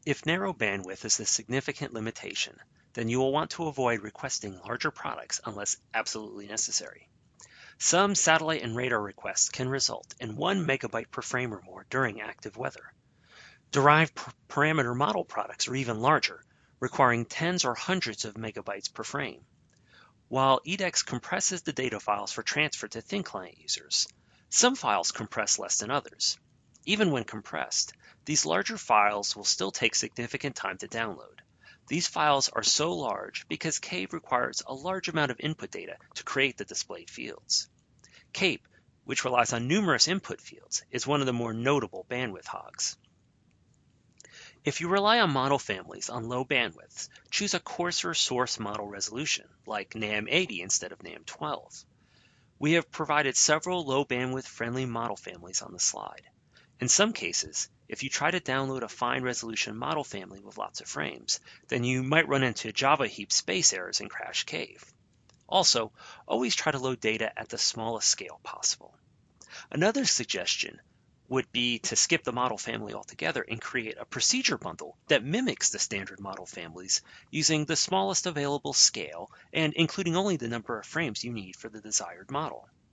If narrow bandwidth is a significant limitation, then you will want to avoid requesting larger products unless absolutely necessary. Some satellite and radar requests can result in 1 megabyte per frame or more during active weather. Derived parameter model products are even larger, requiring tens or hundreds of megabytes per frame. While EDEX compresses the data files for transfer to thin client users, some files compress less than others. Even when compressed, these larger files will still take significant time to download. These files are so large because CAVE requires a large amount of input data to create the displayed fields. CAPE, which relies on numerous input fields, is one of the more notable bandwidth hogs. If you rely on model families on low bandwidths, choose a coarser source model resolution, like NAM80 instead of NAM12. We have provided several low bandwidth friendly model families on the slide. In some cases, if you try to download a fine resolution model family with lots of frames, then you might run into Java heap space errors and crash CAVE. Also, always try to load data at the smallest scale possible. Another suggestion would be to skip the model family altogether and create a procedure bundle that mimics the standard model families using the smallest available scale and including only the number of frames you need for the desired model.